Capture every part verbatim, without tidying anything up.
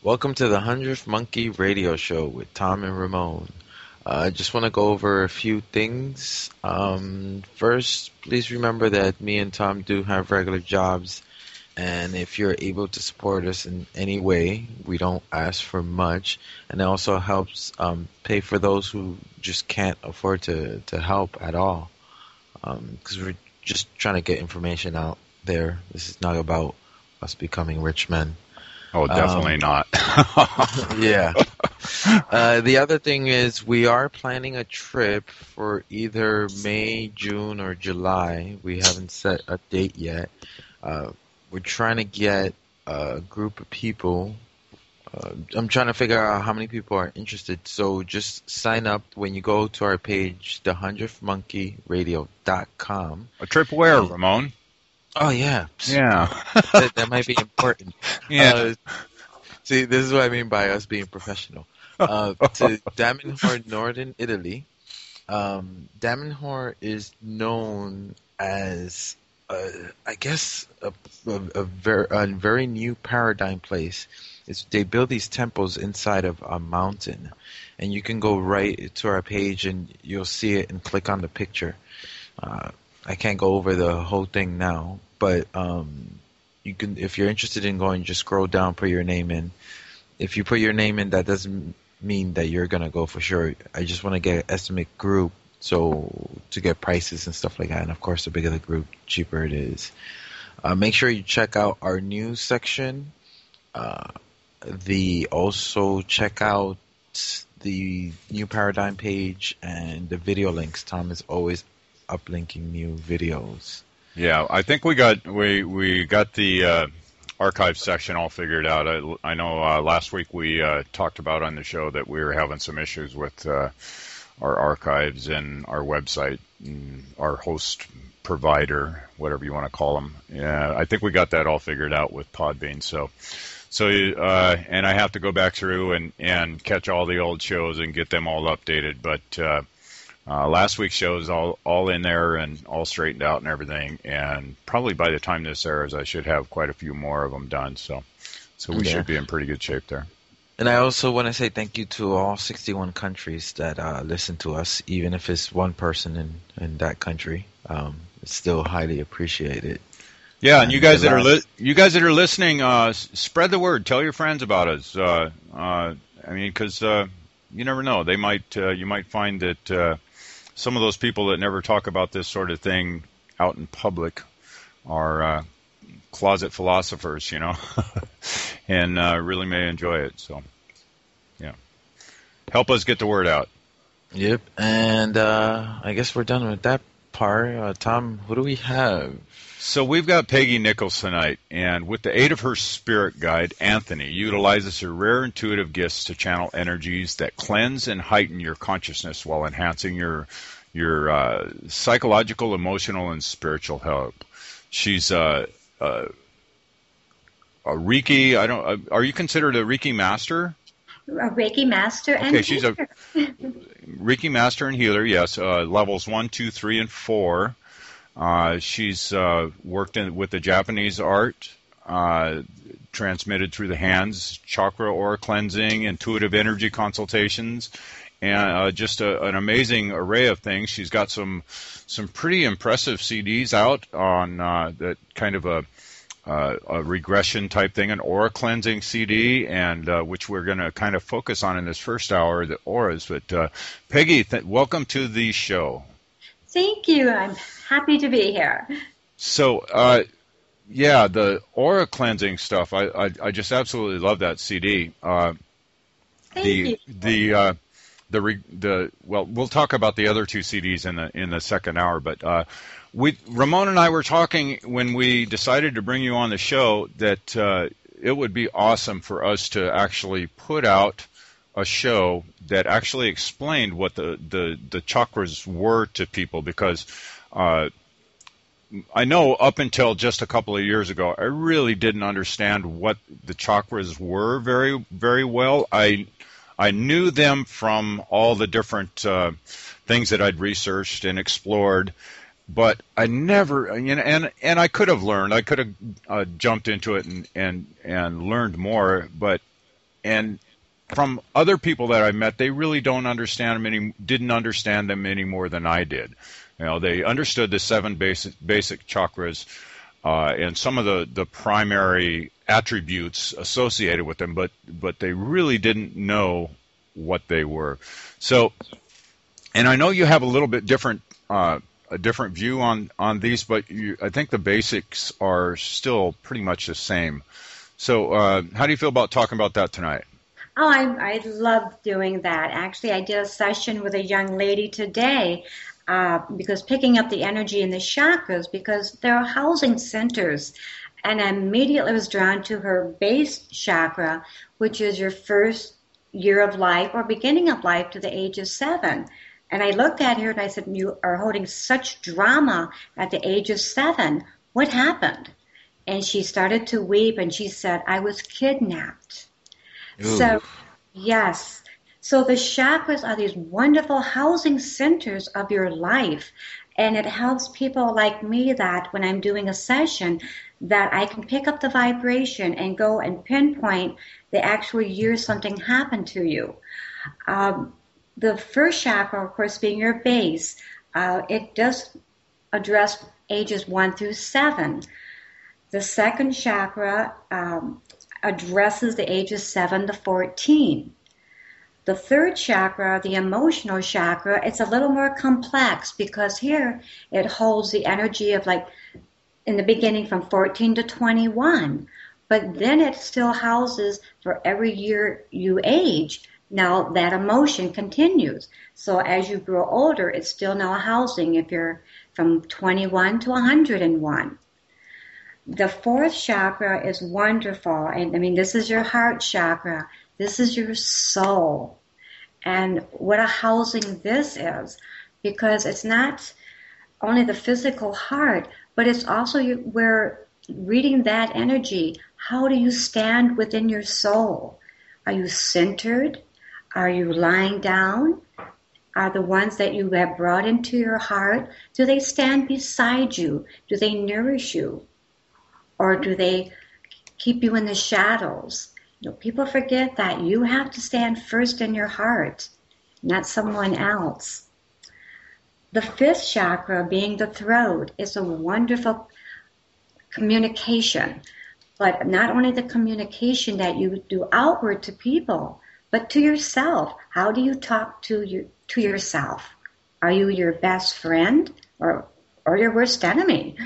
Welcome to the Hundredth Monkey Radio Show with Tom and Ramon. Uh, I just want to go over a few things. Um, first, please remember that me and Tom do have regular jobs, and if you're able to support us in any way, we don't ask for much, and it also helps um, pay for those who just can't afford to, to help at all, because we're just trying to get information out there. This is not about us becoming rich men. Oh, definitely Um, not. Yeah. Uh, the other thing is we are planning a trip for either May, June, or July. We haven't set a date yet. Uh, we're trying to get a group of people. Uh, I'm trying to figure out how many people are interested. So just sign up when you go to our page, the hundredth monkey radio dot com. A trip where, Ramon? Oh, yeah. Yeah. That, that might be important. Yeah. Uh, see, this is what I mean by us being professional. Uh, to Damanhur, Northern Italy. Um, Damanhur is known as, uh, I guess, a, a, a, very, a very new paradigm place. It's, they build these temples inside of a mountain, and you can go right to our page and you'll see it and click on the picture. Uh, I can't go over the whole thing now, but um, you can, if you're interested in going, just scroll down, put your name in. If you put your name in, that doesn't mean that you're gonna go for sure. I just want to get an estimate group, so to get prices and stuff like that. And of course, the bigger the group, cheaper it is. Uh, make sure you check out our news section. Uh, the also check out the New Paradigm page and the video links. Tom is always uplinking new videos. Yeah, I think we got we we got the uh, archive section all figured out. I, I know uh, last week we uh, talked about on the show that we were having some issues with uh, our archives and our website, and our host provider, whatever you want to call them. Yeah, I think we got that all figured out with Podbean. So, so uh, and I have to go back through and and catch all the old shows and get them all updated, but. Uh, Uh, last week's show is all, all in there and all straightened out and everything, and probably by the time this airs, I should have quite a few more of them done, so so we Yeah. should be in pretty good shape there. And I also want to say thank you to all sixty-one countries that uh, listen to us, even if it's one person in, in that country. Um, it's still highly appreciated. Yeah, and you guys the that are last- li- you guys that are listening, uh, s- spread the word. Tell your friends about us. Uh, uh, I mean, because uh, you never know, they might uh, you might find that uh, some of those people that never talk about this sort of thing out in public are uh, closet philosophers, you know, and uh, really may enjoy it. So, yeah, help us get the word out. Yep. And uh, I guess we're done with that part. Uh, Tom, who do we have? So we've got Peggy Nichols tonight, and with the aid of her spirit guide, Anthony utilizes her rare intuitive gifts to channel energies that cleanse and heighten your consciousness while enhancing your your uh, psychological, emotional, and spiritual health. She's uh, uh, a Reiki. I don't. Uh, are you considered a Reiki master? A Reiki master and Okay, she's a Reiki master and healer. Yes, uh, levels one, two, three, and four. Uh, she's uh, worked in, with the Japanese art, uh, transmitted through the hands, chakra aura cleansing, intuitive energy consultations, and uh, just a, an amazing array of things. She's got some some pretty impressive C Ds out on uh, that kind of a, uh, a regression type thing, an aura cleansing C D, and uh, which we're going to kind of focus on in this first hour, the auras. But uh, Peggy, th- welcome to the show. Thank you. I'm happy to be here. So, uh, yeah, the aura cleansing stuff, I, I, I just absolutely love that C D. Uh, Thank the you. the uh, the re, the well, we'll talk about the other two C Ds in the in the second hour. But uh, we Ramon and I were talking when we decided to bring you on the show that uh, it would be awesome for us to actually put out a show that actually explained what the, the, the chakras were to people, because uh, I know up until just a couple of years ago, I really didn't understand what the chakras were very, very well. I I knew them from all the different uh, things that I'd researched and explored, but I never, you know, and and I could have learned, I could have uh, jumped into it and, and and learned more, but and from other people that I met, they really don't understand them any, didn't understand them any more than I did. You know, they understood the seven basic basic chakras uh, and some of the, the primary attributes associated with them, but but they really didn't know what they were. So, and I know you have a little bit different uh, a different view on on these, but you, I think the basics are still pretty much the same. So, uh, how do you feel about talking about that tonight? Oh, I, I love doing that. Actually, I did a session with a young lady today uh, because picking up the energy in the chakras, because there are housing centers. And I immediately was drawn to her base chakra, which is your first year of life or beginning of life to the age of seven. And I looked at her and I said, you are holding such drama at the age of seven. What happened? And she started to weep and she said, I was kidnapped. Ooh. So, yes. So the chakras are these wonderful housing centers of your life. And it helps people like me that when I'm doing a session, that I can pick up the vibration and go and pinpoint the actual year something happened to you. Um, the first chakra, of course, being your base, uh, it does address ages one through seven. The second chakra um, addresses the ages seven to fourteen. The third chakra, the emotional chakra, it's a little more complex because here it holds the energy of like in the beginning from fourteen to twenty-one. But then it still houses for every year you age. Now that emotion continues. So as you grow older, it's still now housing if you're from twenty-one to one hundred one. The fourth chakra is wonderful. And I mean, this is your heart chakra. This is your soul. And what a housing this is, because it's not only the physical heart, but it's also you, where reading that energy, how do you stand within your soul? Are you centered? Are you lying down? Are the ones that you have brought into your heart, do they stand beside you? Do they nourish you? Or do they keep you in the shadows? You know, people forget that you have to stand first in your heart, not someone else. The fifth chakra, being the throat, is a wonderful communication. But not only the communication that you do outward to people, but to yourself. How do you talk to you, to yourself? Are you your best friend or, or your worst enemy?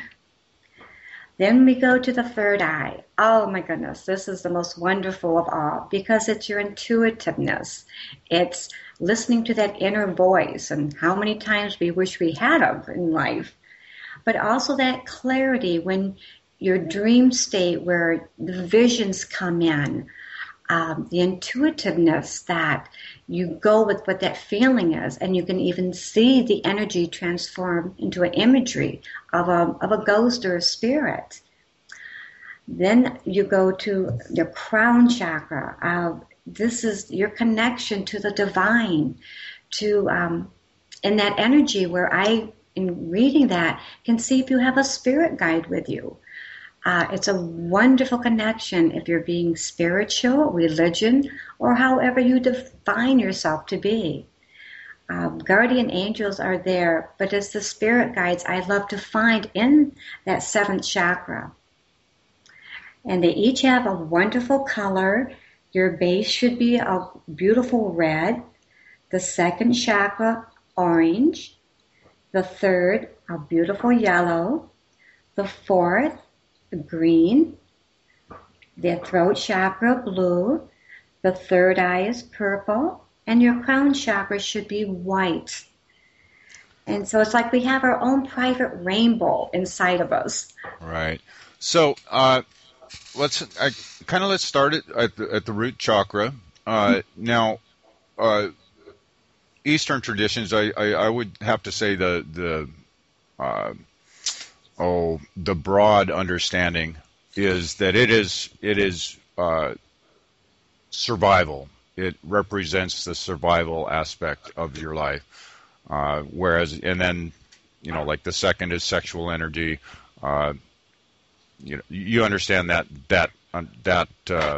Then we go to the third eye. Oh my goodness, this is the most wonderful of all because it's your intuitiveness. It's listening to that inner voice and how many times we wish we had them in life. But also that clarity when your dream state where the visions come in, um, the intuitiveness that you go with what that feeling is, and you can even see the energy transform into an imagery of a of a ghost or a spirit. Then you go to your crown chakra. Uh, this is your connection to the divine, to um, in that energy where I, in reading that, can see if you have a spirit guide with you. Uh, it's a wonderful connection if you're being spiritual, religion, or however you define yourself to be. Um, guardian angels are there, but it's the spirit guides I love to find in that seventh chakra. And they each have a wonderful color. Your base should be a beautiful red. The second chakra, orange. The third, a beautiful yellow. The fourth, green. The throat chakra, blue. The third eye is purple. And your crown chakra should be white. And so it's like we have our own private rainbow inside of us. Right. So uh, let's I, kind of let's start it at the, at the root chakra. Uh, now, uh, Eastern traditions, I, I, I would have to say the the uh, oh the broad understanding is that it is it is uh, survival. It represents the survival aspect of your life. Uh, whereas, and then, you know, like the second is sexual energy. Uh, you know, you understand that that uh, that uh,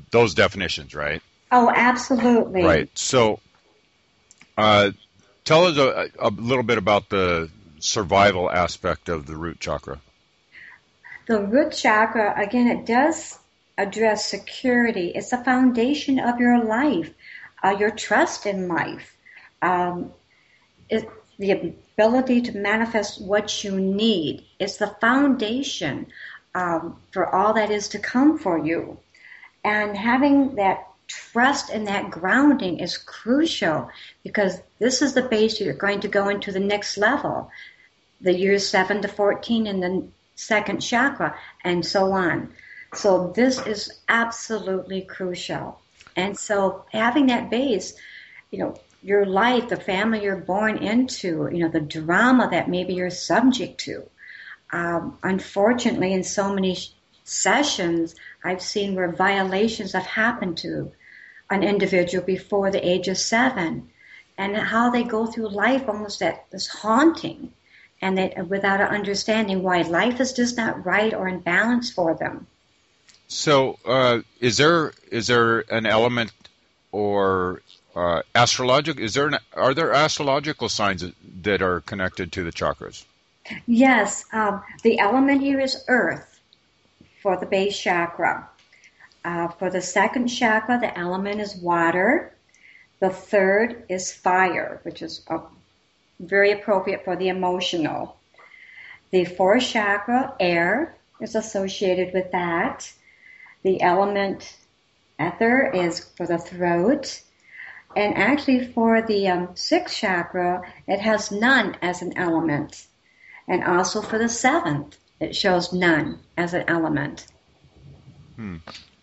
those definitions, right? Oh, absolutely. Right. So, uh, tell us a, a little bit about the survival aspect of the root chakra. The root chakra, again, it does address security. It's the foundation of your life, uh, your trust in life. Um, it, the ability to manifest what you need. It's the foundation um, for all that is to come for you. And having that trust and that grounding is crucial, because this is the base you're going to go into the next level, the years seven to fourteen in the second chakra, and so on. So this is absolutely crucial. And so having that base, you know, your life, the family you're born into, you know, the drama that maybe you're subject to. Um, unfortunately, in so many sessions, I've seen where violations have happened to an individual before the age of seven, and how they go through life almost at this haunting, and that without an understanding why life is just not right or in balance for them. So, uh, is there is there an element or uh, astrological? Is there an, are there astrological signs that are connected to the chakras? Yes, um, the element here is earth for the base chakra. Uh, for the second chakra, the element is water. The third is fire, which is uh, very appropriate for the emotional. The fourth chakra, air, is associated with that. The element ether is for the throat. And actually for the um, sixth chakra, it has none as an element. And also for the seventh, it shows none as an element. Hmm.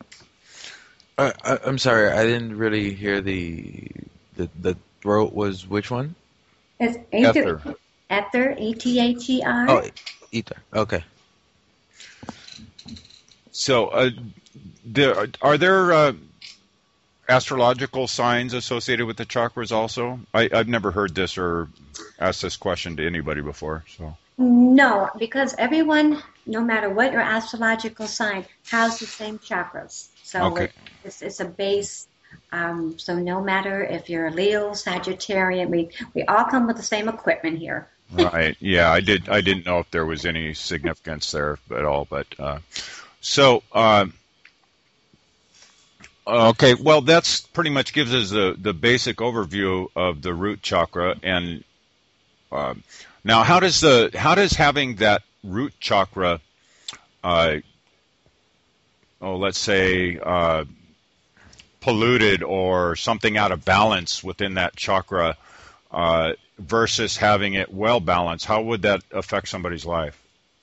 Uh, I, I'm sorry, I didn't really hear the the the throat was which one? It's Ether. ether. Ether, E T H E R. Oh, ether. Okay. So, uh, there, are there uh, astrological signs associated with the chakras also? I, I've never heard this or asked this question to anybody before. So. No, because everyone, no matter what your astrological sign, has the same chakras. So Okay. it, it's, it's a base. Um, so no matter if you're a Leo, Sagittarian, we, we all come with the same equipment here. Right. Yeah, I did. I didn't know if there was any significance there at all. But uh, so uh, okay. Well, that's pretty much gives us the the basic overview of the root chakra. And uh, now, how does the how does having that root chakra, uh, oh, let's say, uh, polluted or something out of balance within that chakra, uh, versus having it well balanced, how would that affect somebody's life?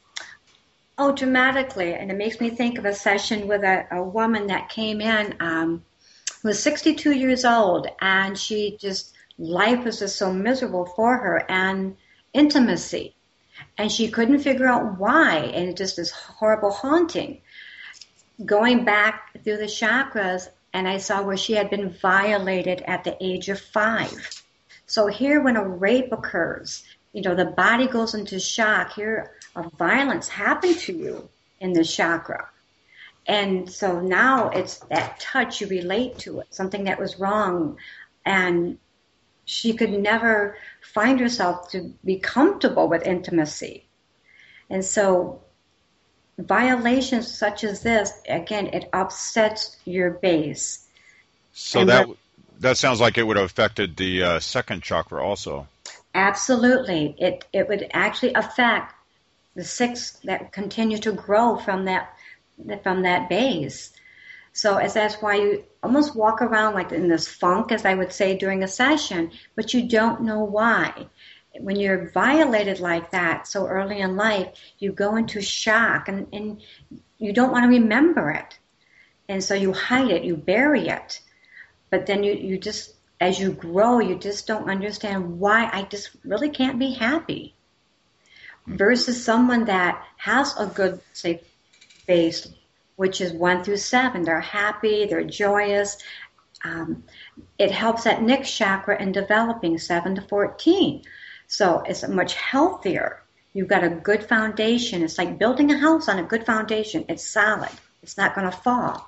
Oh, dramatically. And it makes me think of a session with a, a woman that came in, um, who was sixty-two years old, and she just, life was just so miserable for her, and intimacy. And she couldn't figure out why, and just this horrible haunting. Going back through the chakras, and I saw where she had been violated at the age of five. So here, when a rape occurs, you know, the body goes into shock. Here, a violence happened to you in the chakra. And so now it's that touch, you relate to it, something that was wrong. And she could never find herself to be comfortable with intimacy. And so violations such as this, again, it upsets your base. So And that what- that sounds like it would have affected the uh, second chakra also. Absolutely. It it would actually affect the six that continue to grow from that from that base. So as that's why you almost walk around like in this funk, as I would say during a session, but you don't know why. When you're violated like that so early in life, you go into shock, and, and you don't want to remember it. And so you hide it, you bury it. But then you, you just, as you grow, you just don't understand why I just really can't be happy. Versus someone that has a good, say, base, which is one through seven. They're happy, they're joyous. Um, it helps that next chakra in developing, seven to fourteen. So it's much healthier. You've got a good foundation. It's like building a house on a good foundation. It's solid. It's not going to fall.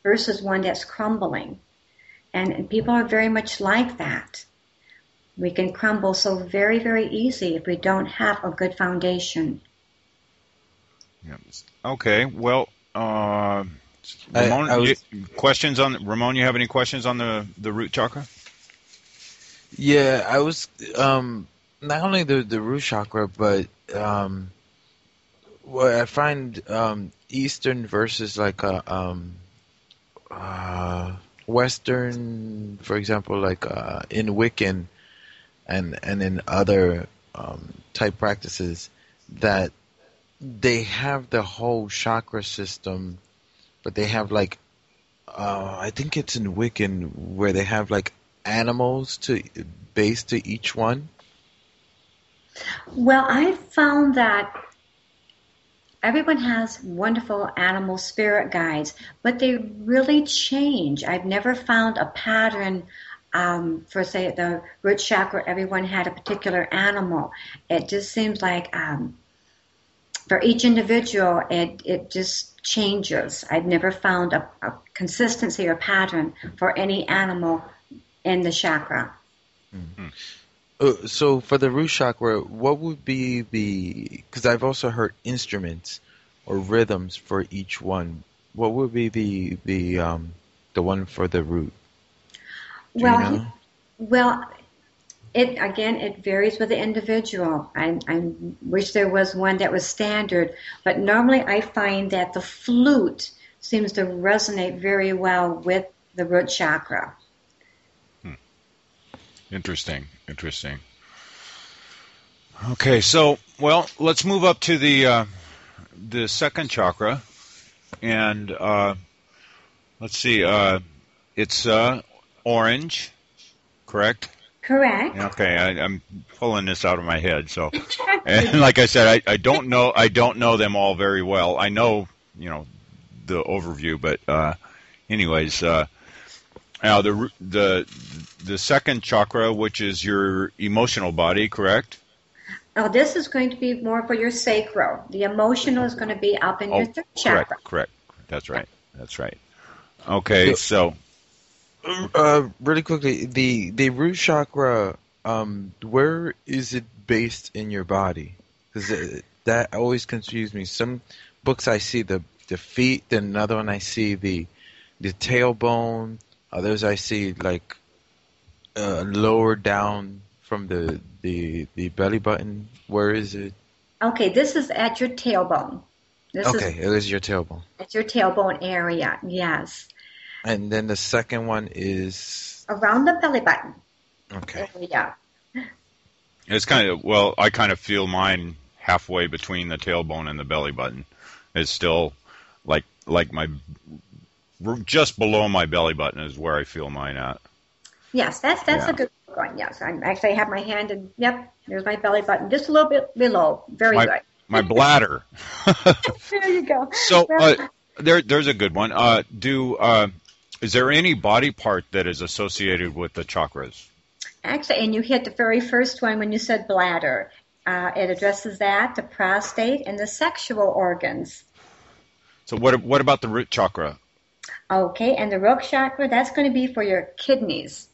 versus one that's crumbling. And, and people are very much like that. We can crumble so very, very easy if we don't have a good foundation. Yeah. Okay. Well, uh, I- Ramon, I was- you, questions on Ramon? You have any questions on the the root chakra? Yeah, I was um not only the the root chakra, but um what I find um Eastern versus like a um uh Western, for example, like uh in Wiccan and and in other um type practices, that they have the whole chakra system, but they have like uh I think it's in Wiccan where they have like animals to base to each one. Well, I found that everyone has wonderful animal spirit guides, but they really change. I've never found a pattern um, for, say, the root chakra. Everyone had a particular animal. It just seems like um, for each individual, it, it just changes. I've never found a, a consistency or pattern for any animal in the chakra. Mm-hmm. Uh, so for the root chakra, what would be the? Because I've also heard instruments or rhythms for each one. What would be the the um the one for the root? Do well, you know? he, well, it again it varies with the individual. I, I wish there was one that was standard, but normally I find that the flute seems to resonate very well with the root chakra. Interesting. Interesting. Okay, so well, let's move up to the uh, the second chakra, and uh, let's see. Uh, it's uh, orange, correct? Correct. Okay, I, I'm pulling this out of my head. So, and like I said, I, I don't know. I don't know them all very well. I know, you know, the overview, but uh, anyways. Uh, Now the the the second chakra, which is your emotional body, correct? Now this is going to be more for your sacral. The emotional is going to be up in Oh, your third chakra. correct, correct. That's right. That's right. Okay, so Uh, really quickly, the the root chakra, um, where is it based in your body? Because that always confused me. Some books I see the the feet, then another one I see the the tailbone. Others I see like uh, lower down from the, the the belly button. Where is it? Okay, this is at your tailbone. This Okay, is it is your tailbone. at your tailbone area, yes. And then the second one is Around the belly button okay. area. it's kind of well, I kind of feel mine halfway between the tailbone and the belly button. It's still like like my just below my belly button is where I feel mine at. Yes, that's that's Yeah. a good one. Yes, I'm actually I have my hand and yep, there's my belly button, just a little bit below. Very My good. my bladder. There you go. So Well, uh, there, there's a good one. Uh, do uh, is there any body part that is associated with the chakras? Actually, and you hit the very first one when you said bladder. Uh, it addresses that, the prostate, and the sexual organs. So what what about the root chakra? Okay, and the root chakra, that's going to be for your kidneys.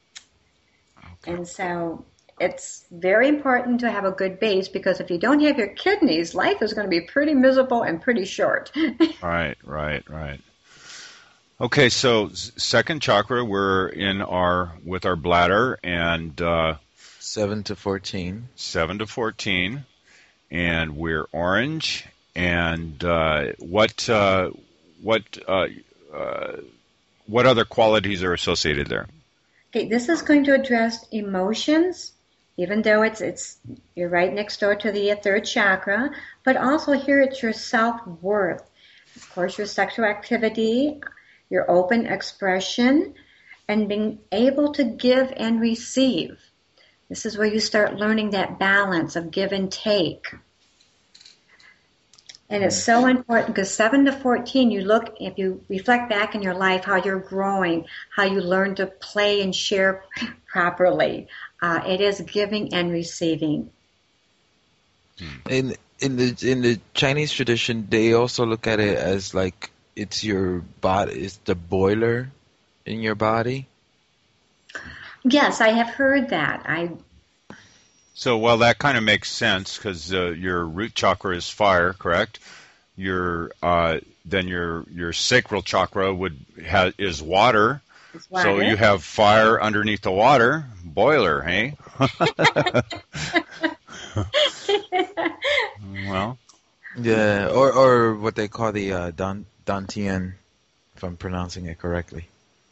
Okay. And so it's very important to have a good base because if you don't have your kidneys, life is going to be pretty miserable and pretty short. Right, right, right. Okay, so s- second chakra, we're in our with our bladder and uh, Seven to fourteen. seven to fourteen, and we're orange. And uh, what uh, what uh, uh, what other qualities are associated there? Okay, this is going to address emotions, even though it's it's you're right next door to the third chakra, but also here it's your self-worth. Of course, your sexual activity, your open expression, and being able to give and receive. This is where you start learning that balance of give and take. And it's so important because seven to fourteen, you look, if you reflect back in your life, how you're growing, how you learn to play and share properly. Uh, it is giving and receiving. In in the in the Chinese tradition, they also look at it as like it's your body, it's the boiler in your body. Yes, I have heard that. I So, well, that kind of makes sense because uh, your root chakra is fire, correct? Your uh, then your your sacral chakra would ha- is water. It's So water. you have fire underneath the water, boiler, hey? Well, Yeah, or or what they call the uh, Dan Dantian, if I'm pronouncing it correctly.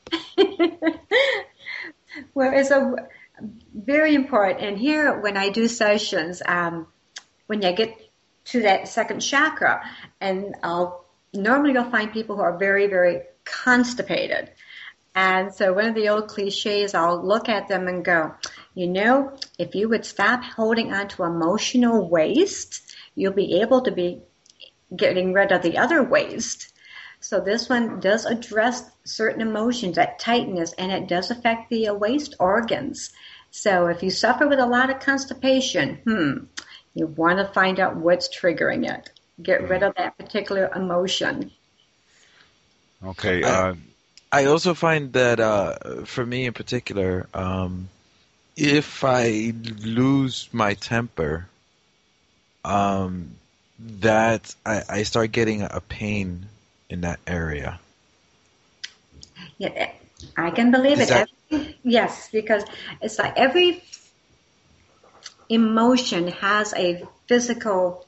Well, it's a very important. And here, when I do sessions, um, when you get to that second chakra, and I'll normally you'll find people who are very, very constipated. And so one of the old cliches, I'll look at them and go, you know, if you would stop holding on to emotional waste, you'll be able to be getting rid of the other waste. So this one does address certain emotions, that tightness, and it does affect the uh, waste organs. So if you suffer with a lot of constipation, hmm, you want to find out what's triggering it. Get rid of that particular emotion. okay. I, Uh, I also find that uh, for me in particular, um, if I lose my temper, um, that I, I start getting a pain in that area. Yeah, I can believe Is it. that Every, yes, because it's like every emotion has a physical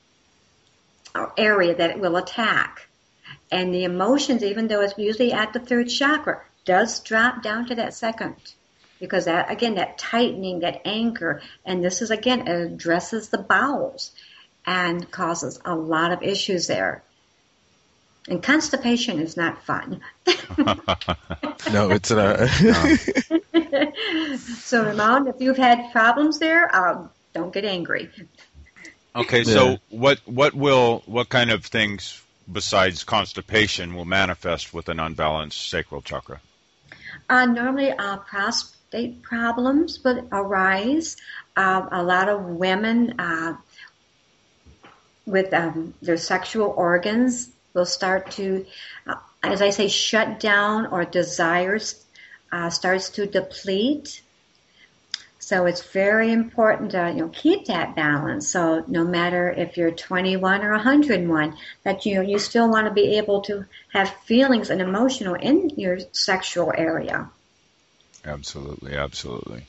area that it will attack. And the emotions, even though it's usually at the third chakra, does drop down to that second. Because that, again, that tightening, that anger, and this is, again, it addresses the bowels and causes a lot of issues there. And constipation is not fun. no? It's not. no. So, Ramon, if you've had problems there, um, don't get angry. Okay, Yeah. so what what will what kind of things besides constipation will manifest with an unbalanced sacral chakra? Uh, normally, uh, prostate problems would arise. Uh, a lot of women uh, with um, their sexual organs will start to, uh, as I say, shut down, or desires uh, starts to deplete. So it's very important to, you know, keep that balance. So no matter if you're twenty-one or one hundred one, that you you still want to be able to have feelings and emotional in your sexual area. Absolutely, absolutely.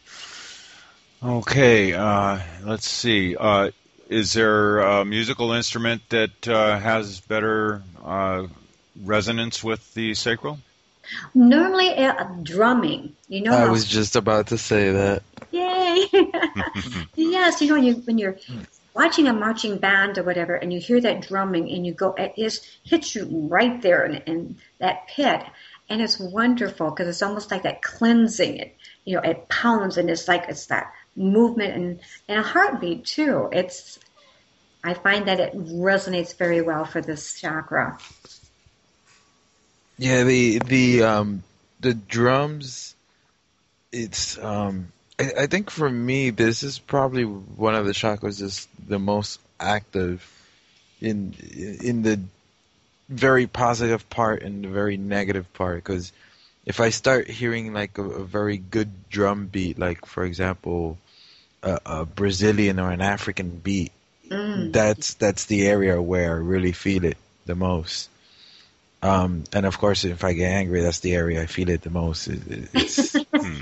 Okay, uh, let's see. Uh, is there a musical instrument that uh, has better uh, resonance with the sacral? Normally, uh, drumming. You know I how was just about to say that. Yay! Yes, you know, you, when you're watching a marching band or whatever, and you hear that drumming, and you go, it just hits you right there in, in that pit, and it's wonderful because it's almost like that cleansing. It, you know, it pounds, and it's like it's that movement and, and a heartbeat too. It's, I find that it resonates very well for this chakra. Yeah, the the um the drums. It's um. I, I think for me, this is probably one of the chakras that's the most active in in the very positive part and the very negative part. Because if I start hearing like a, a very good drum beat, like for example, a, a Brazilian or an African beat, Mm. that's that's the area where I really feel it the most. Um, and of course, if I get angry, that's the area I feel it the most. It, it, it's Hmm.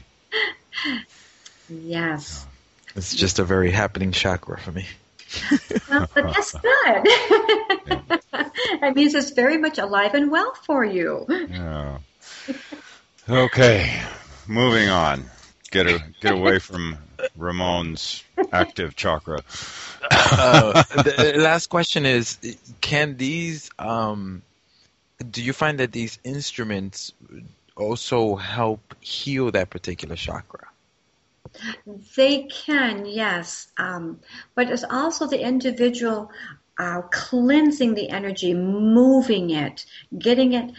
Yes. it's just a very happening chakra for me. Well, but that's good. That means it's very much alive and well for you. Yeah. Okay, moving on. Get a, get away from Ramon's active chakra. Uh, the last question is: can these? Um, do you find that these instruments also help heal that particular chakra? They can, yes. Um, but it's also the individual uh, cleansing the energy, moving it, getting it,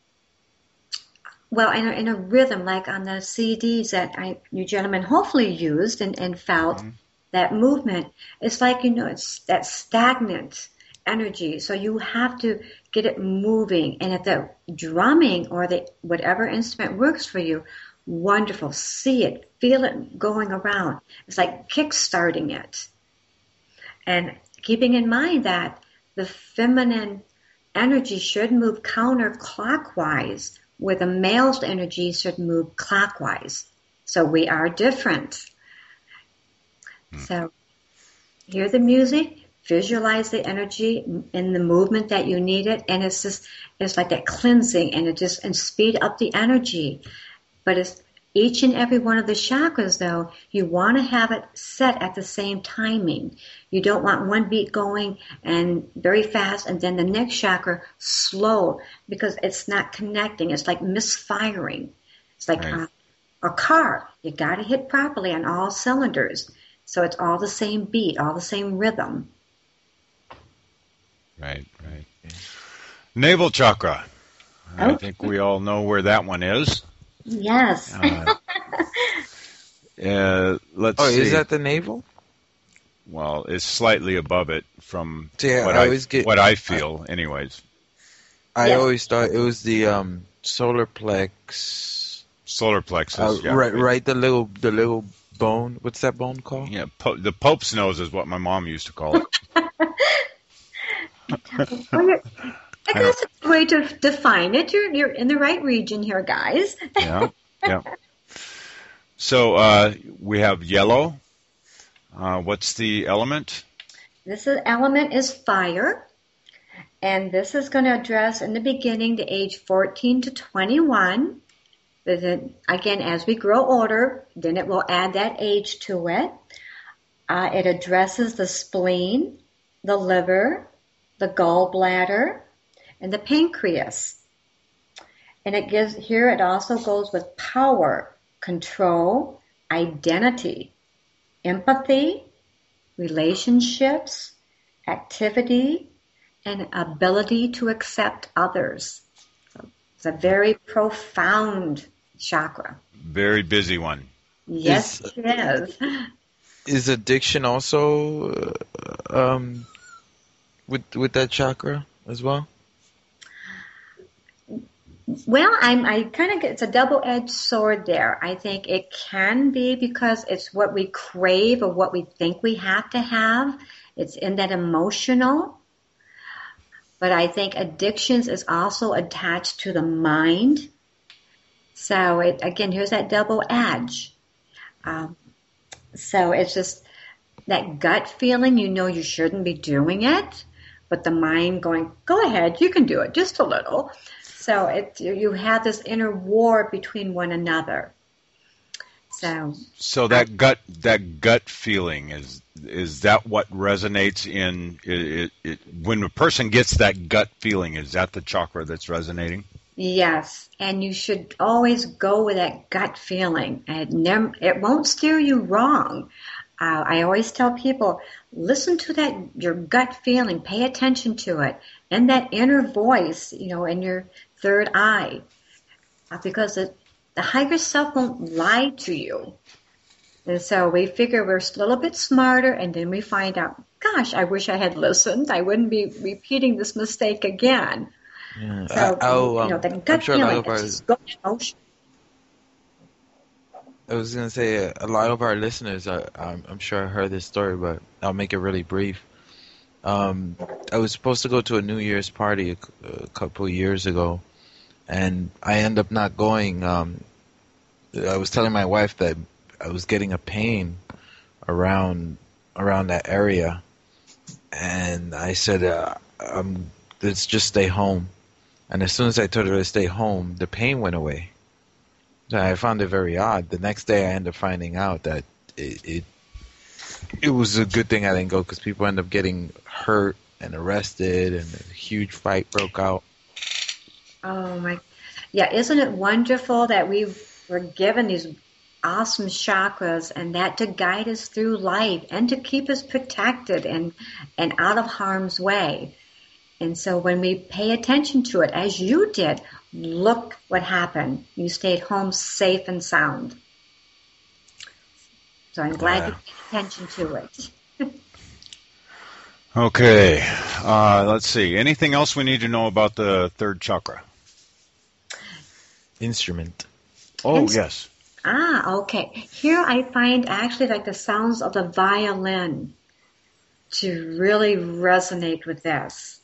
well, in a, in a rhythm, like on the C Ds that I, you gentlemen hopefully used and, and felt Mhm. that movement. It's like, you know, it's that stagnant energy. So you have to get it moving. And if the drumming or the whatever instrument works for you, wonderful. See it, feel it going around. It's like kick-starting it. And keeping in mind that the feminine energy should move counterclockwise, where the male's energy should move clockwise. So we are different. Hmm. So hear the music, visualize the energy in the movement that you need it, and it's just it's like that cleansing, and it just and speed up the energy. But it's each and every one of the chakras, though, you want to have it set at the same timing. You don't want one beat going and very fast, and then the next chakra slow, because it's not connecting. It's like misfiring. It's like right. a, a car. You got to hit properly on all cylinders. So it's all the same beat, all the same rhythm. Right, right. Navel chakra. Okay. I think we all know where that one is. Yes. uh, uh, let's oh, see. is that the navel? Well, it's slightly above it from so, yeah, what I, I, always get, what I feel, I, anyways. I yeah. always thought it was the um, solar plex. Solar plexus, uh, yeah. Right, right, the little, the little bone. What's that bone called? Yeah, po- the Pope's nose is what my mom used to call it. Well, I guess it's a way to define it. You're you're in the right region here, guys. yeah, yeah. So uh, we have yellow. Uh, what's the element? This is, element is fire, and this is going to address in the beginning the age fourteen to twenty-one. Then, again, as we grow older, then it will add that age to it. Uh, it addresses the spleen, the liver, the gallbladder, and the pancreas. And it gives, here it also goes with power, control, identity, empathy, relationships, activity, and ability to accept others. So it's a very profound chakra. Very busy one. Yes, is, it is. Is addiction also uh, um, with with that chakra as well? Well, I'm, I kind of, it's a double-edged sword there. I think it can be because it's what we crave or what we think we have to have. It's in that emotional. But I think addictions is also attached to the mind. So it, again, here's that double edge. Um, so it's just that gut feeling, you know you shouldn't be doing it, but the mind going, go ahead, you can do it, just a little. So it, you have this inner war between one another. So, so that um, gut, that gut feeling is is that what resonates in it, it, it, when a person gets that gut feeling? Is that the chakra that's resonating? Yes, and you should always go with that gut feeling. It never, it won't steer you wrong. Uh, I always tell people, listen to that your gut feeling, pay attention to it, and that inner voice, you know, in your third eye, uh, because it, the higher self won't lie to you. And so we figure we're a little bit smarter, and then we find out, gosh, I wish I had listened. I wouldn't be repeating this mistake again. Yeah. So, I, I'll, you know, um, the gut sure feeling, our, it's just go emotion. I was going to say, uh, a lot of our listeners, are, I'm, I'm sure heard this story, but I'll make it really brief. Um, I was supposed to go to a New Year's party a, a couple of years ago, and I ended up not going. Um, I was telling my wife that I was getting a pain around around that area, and I said, uh, um, let's just stay home. And as soon as I told her to stay home, the pain went away. So I found it very odd. The next day I ended up finding out that it it, it was a good thing I didn't go, because people end up getting hurt and arrested, and a huge fight broke out. Oh my, yeah, isn't it wonderful that we were given these awesome chakras, and that to guide us through life and to keep us protected and, and out of harm's way. And so when we pay attention to it, as you did, look what happened. You stayed home safe and sound. So I'm glad Yeah. you paid attention to it. Okay. Uh, let's see. Anything else we need to know about the third chakra? Instrument. Oh, Inst- yes. Ah, okay. Here I find actually like the sounds of the violin to really resonate with this.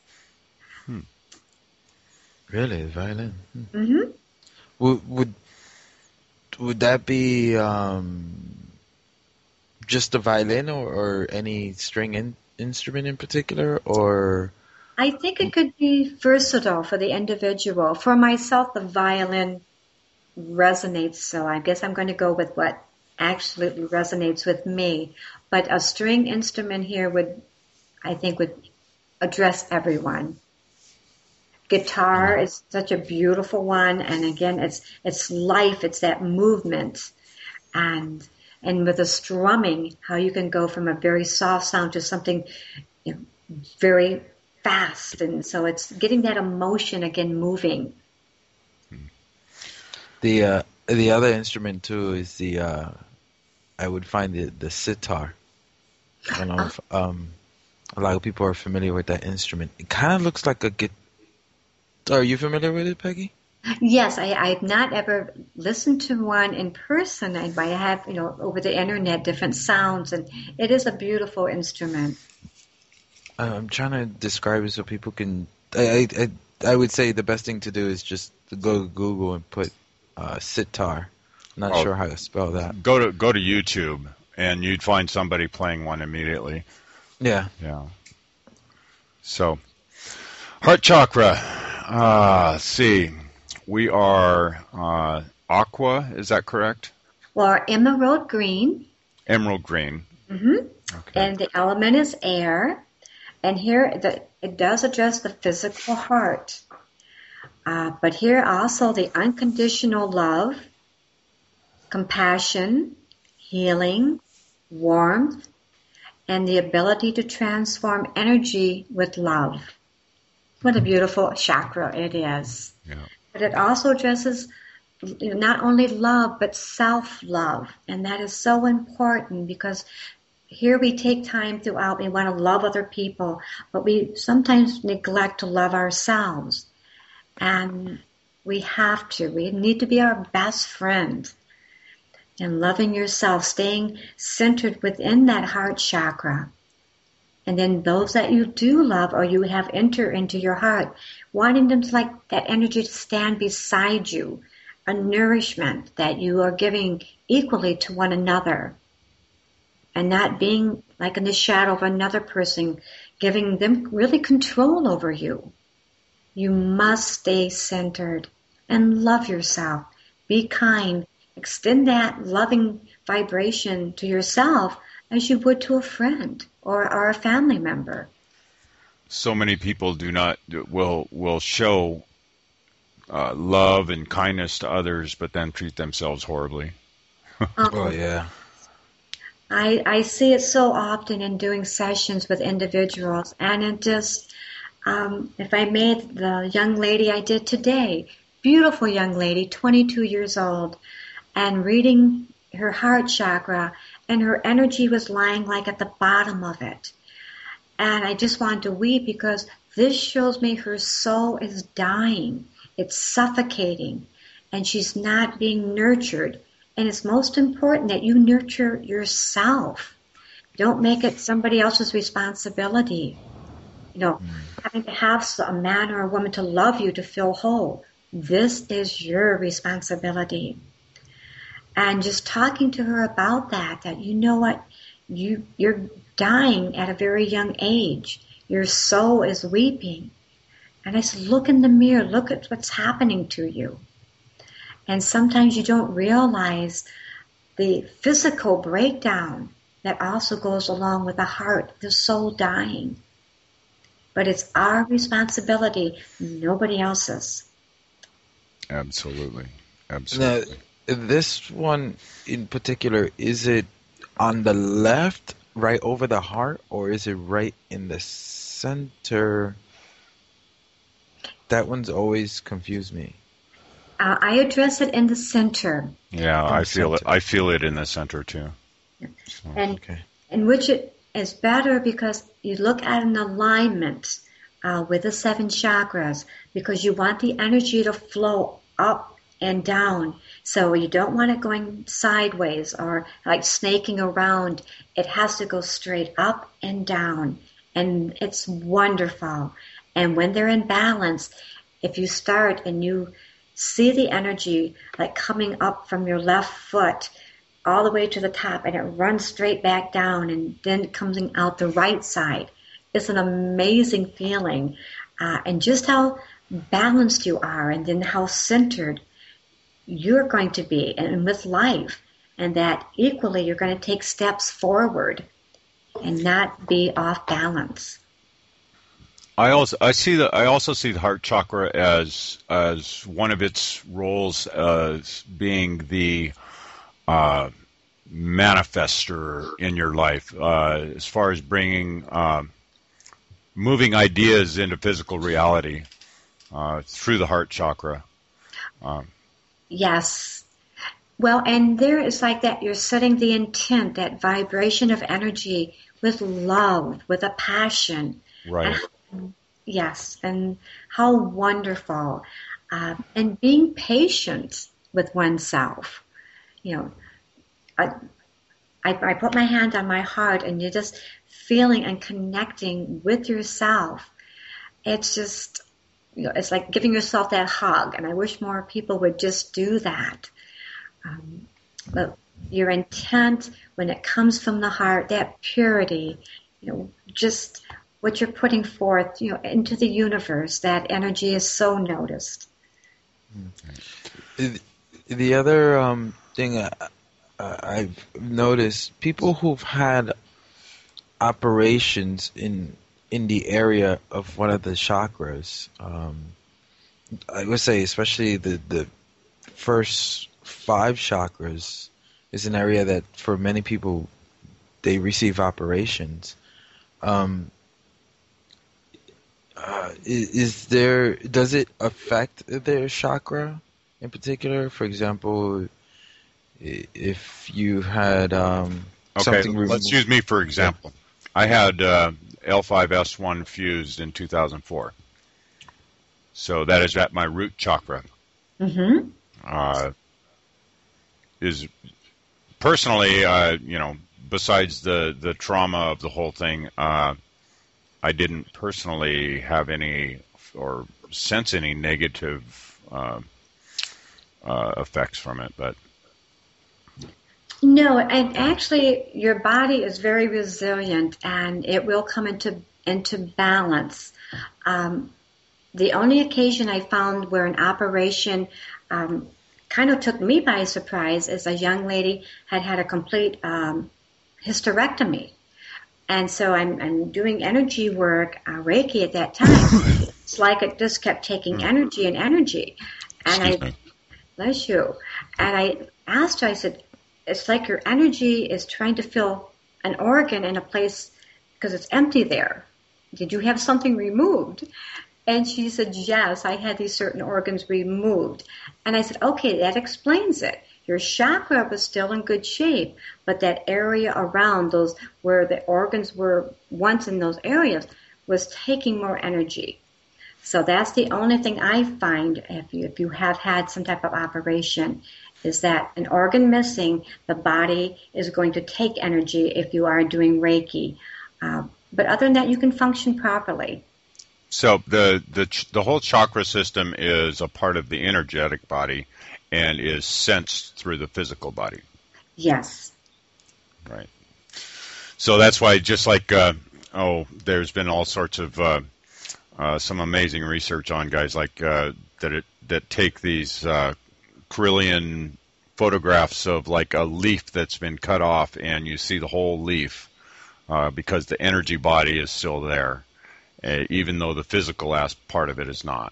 Really, the violin. Hmm. Mm-hmm. Would would would that be um, just the violin, or, or any string in, instrument in particular, or? I think it could be versatile for the individual. For myself, the violin resonates, so I guess I'm going to go with what absolutely resonates with me. But a string instrument here would, I think, would address everyone. Guitar is such a beautiful one, and again, it's it's life, it's that movement, and and with the strumming, how you can go from a very soft sound to something, you know, very fast, and so it's getting that emotion again moving. The uh, the other instrument too is the uh, I would find the the sitar. I don't know if um, a lot of people are familiar with that instrument. It kind of looks like a guitar. Are you familiar with it, Peggy? Yes, I, I've not ever listened to one in person. I, I have, you know, over the internet, different sounds, and it is a beautiful instrument. I'm trying to describe it so people can. I I I would say the best thing to do is just to go to Google and put uh, sitar. I'm not Oh. sure how to spell that. Go to go to YouTube, and you'd find somebody playing one immediately. Yeah. Yeah. So, heart chakra. Uh, let's see. We are uh, aqua. Is that correct? Well, emerald green, Emerald green. hmm Okay. and the element is air. And here the, it does address the physical heart. Uh, but here also the unconditional love, compassion, healing, warmth, and the ability to transform energy with love. What a beautiful chakra it is. Yeah. But it also addresses, you know, not only love, but self-love. And that is so important because here we take time throughout, we want to love other people, but we sometimes neglect to love ourselves. And we have to. We need to be our best friend. And loving yourself, staying centered within that heart chakra. And then those that you do love or you have enter into your heart, wanting them to like that energy to stand beside you, a nourishment that you are giving equally to one another. And not being like in the shadow of another person, giving them really control over you. You must stay centered and love yourself. Be kind. Extend that loving vibration to yourself as you would to a friend or, or a family member. So many people do not will will show uh, love and kindness to others, but then treat themselves horribly. Oh yeah. I, I see it so often in doing sessions with individuals, and it just, um, if I made the young lady I did today, beautiful young lady, twenty-two years old, and reading her heart chakra, and her energy was lying like at the bottom of it. And I just wanted to weep because this shows me her soul is dying. It's suffocating, and she's not being nurtured. And it's most important that you nurture yourself. Don't make it somebody else's responsibility. You know, having to have a man or a woman to love you to feel whole. This is your responsibility. And just talking to her about that, that you know what, you, you're dying at a very young age. Your soul is weeping. And I said, look in the mirror, look at what's happening to you. And sometimes you don't realize the physical breakdown that also goes along with the heart, the soul dying. But it's our responsibility, nobody else's. Absolutely. Absolutely. Now, this one in particular, is it on the left, right over the heart, or is it right in the center? That one's always confused me. Uh, I address it in the center. Yeah, In I the feel it. center. I feel it in the center too. So, And Okay. in which it is better because you look at an alignment uh, with the seven chakras, because you want the energy to flow up and down. So you don't want it going sideways or like snaking around. It has to go straight up and down. And it's wonderful. And when they're in balance, if you start and you see the energy like coming up from your left foot all the way to the top, and it runs straight back down, and then coming out the right side, it's an amazing feeling. Uh, and just how balanced you are, and then how centered you're going to be and with life, and that equally you're going to take steps forward and not be off balance. I also I see the I also see the heart chakra as as one of its roles as being the uh, manifester in your life, uh, as far as bringing um, moving ideas into physical reality uh, through the heart chakra. Um, Yes. Well, and there is like that, you're setting the intent, that vibration of energy with love, with a passion. right. And, yes, and how wonderful. Uh, and being patient with oneself. You know, I, I, I put my hand on my heart, and you're just feeling and connecting with yourself. It's just, you know, it's like giving yourself that hug, and I wish more people would just do that. Um, but your intent, when it comes from the heart, that purity, you know, just what you're putting forth, you know, into the universe, that energy is so noticed. The, the other um, thing I, I've noticed, people who've had operations in in the area of one of the chakras, um, I would say especially the, the first five chakras is an area that for many people they receive operations. Um, uh, is, is there, does it affect their chakra in particular? For example, if you had um, Okay, something removed. let's use me for example. I had uh, L five S one fused in two thousand four. So that is at my root chakra. Mm-hmm. Uh, is personally, uh, you know, besides the, the trauma of the whole thing, uh, I didn't personally have any or sense any negative uh, uh, effects from it, but. No, and actually your body is very resilient, and it will come into into balance. Um, the only occasion I found where an operation um, kind of took me by surprise is a young lady had had a complete um, hysterectomy. And so I'm, I'm doing energy work, uh, Reiki at that time. It's like it just kept taking energy and energy. And Excuse I, me. bless you. And I asked her, I said, it's like your energy is trying to fill an organ in a place because it's empty there. Did you have something removed? And she said, yes, I had these certain organs removed. And I said, okay, that explains it. Your chakra was still in good shape, but that area around those where the organs were once in those areas was taking more energy. So that's the only thing I find if you, if you have had some type of operation, is that an organ missing, the body is going to take energy if you are doing Reiki. Uh, but other than that, you can function properly. So the, the ch- the whole chakra system is a part of the energetic body and is sensed through the physical body. Yes. Right. So that's why, just like, uh, oh, there's been all sorts of uh, uh, some amazing research on guys like uh, that it, that take these uh, Kirlian photographs of like a leaf that's been cut off, and you see the whole leaf uh, because the energy body is still there, uh, even though the physical as- part of it is not.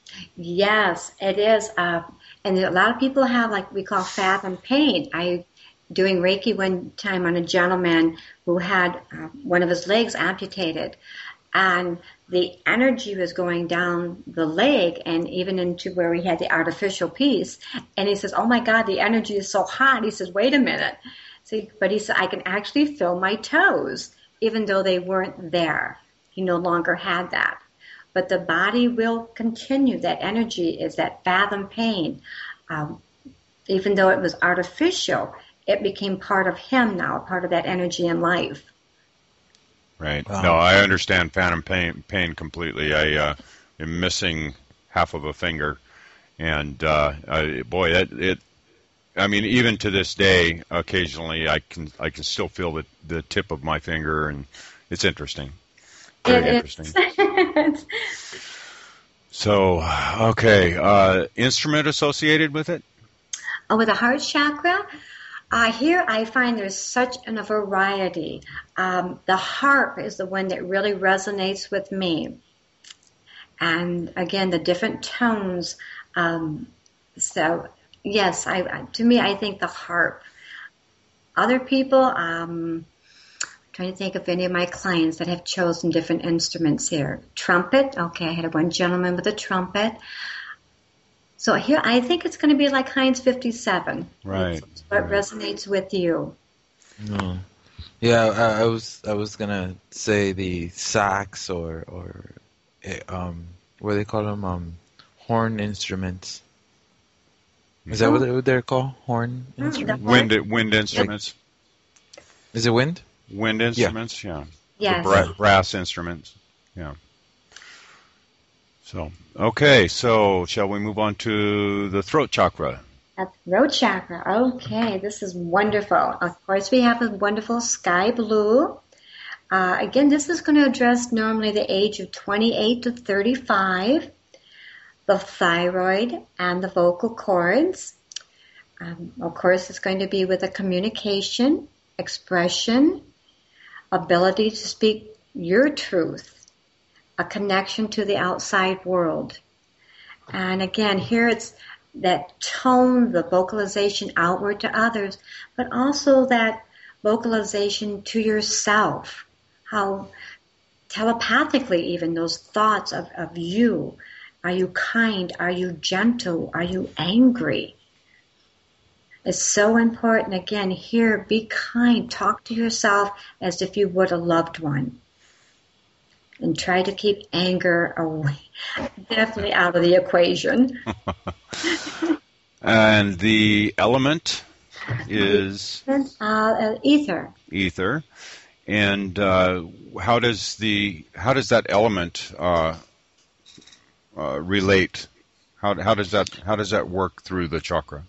Yes, it is. Uh, and a lot of people have, like we call fathom pain. I doing Reiki one time on a gentleman who had uh, one of his legs amputated, and the energy was going down the leg and even into where we had the artificial piece. And he says, oh my God, the energy is so hot. He says, wait a minute. See, but he said, I can actually feel my toes. even though they weren't there. He no longer had that. But the body will continue. That energy is that fathom pain. Um, even though it was artificial, it became part of him now, part of that energy in life. Right. Wow. No, I understand phantom pain, pain completely. I uh, am missing half of a finger, and uh, I, boy, that it. I mean, even to this day, occasionally I can I can still feel the the tip of my finger, and it's interesting. Very It interesting. is. So, okay, uh, instrument associated with it? Oh, with the heart chakra, uh, here I find there's such a variety. Um, the harp is the one that really resonates with me. And again, the different tones. Um, so, yes, I, I, to me, I think the harp. Other people, um, I'm trying to think of any of my clients that have chosen different instruments here. Trumpet, okay, I had one gentleman with a trumpet. So here, I think it's going to be like Heinz fifty-seven. Right. It's what right. resonates with you. No. Yeah, I, I was I was gonna say the sax or or eh, um what do they call them um horn instruments. Is that what they- what they're called? Horn Mm, instruments? the Wind wind instruments. Is it wind? Wind instruments, yeah. Yes. The bra- brass instruments, yeah. So, okay, so shall we move on to the throat chakra? That's throat chakra. Okay, this is wonderful. Of course, we have a wonderful sky blue. Uh, again, this is going to address normally the age of twenty-eight to thirty-five, the thyroid and the vocal cords. Um, of course, it's going to be with a communication, expression, ability to speak your truth, a connection to the outside world. And again, here it's that tone, the vocalization outward to others, but also that vocalization to yourself, how telepathically even those thoughts of, of you. Are you kind? Are you gentle? Are you angry? It's so important. Again, here, be kind. Talk to yourself as if you would a loved one. And try to keep anger away, definitely out of the equation. And the element is Uh, ether. ether. And uh, how does the how does that element uh, uh, relate? How how does that how does that work through the chakra?